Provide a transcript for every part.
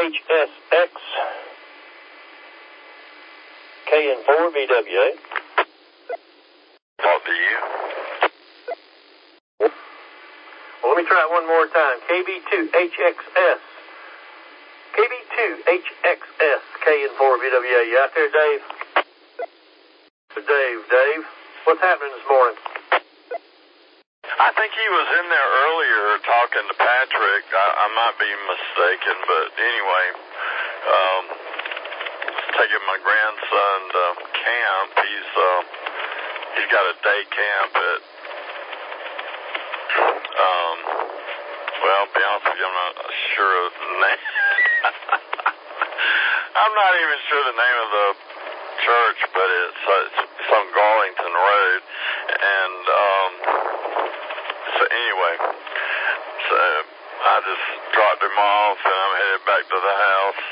KB2HSX, KN4VWA. Talk to you. Well, let me try it one more time. KB2HXS. KB2HXS, KN4VWA. You out there, Dave? Dave, what's happening this morning? I think he was in there earlier talking to Patrick. I might be mistaken, but anyway, taking my grandson to camp. He's got a day camp at, well, to be honest with you, I'm not sure of the name. I'm not even sure the name of the church, but it's on Garlington Road, and so anyway, so I just dropped him off, and I'm headed back to the house.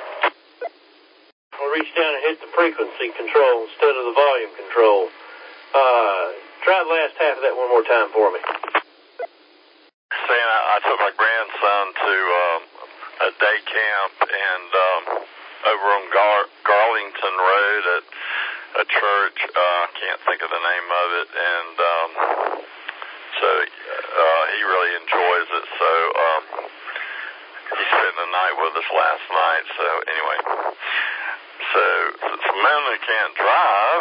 I'll reach down and hit the frequency control instead of the volume control. Try the last half of that one more time for me. Saying I took my grandson to a day camp, and over on Garlington Road at a church. I can't think of the name of it, and so he really enjoys it. So he spent the night with us last night. So anyway, so since Melanie can't drive,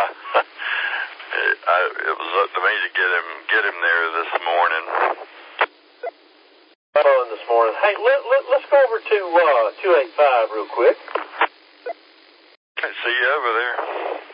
it was up to me to get him there this morning. This morning. Hey, let's go over to 285 real quick. I see you over there.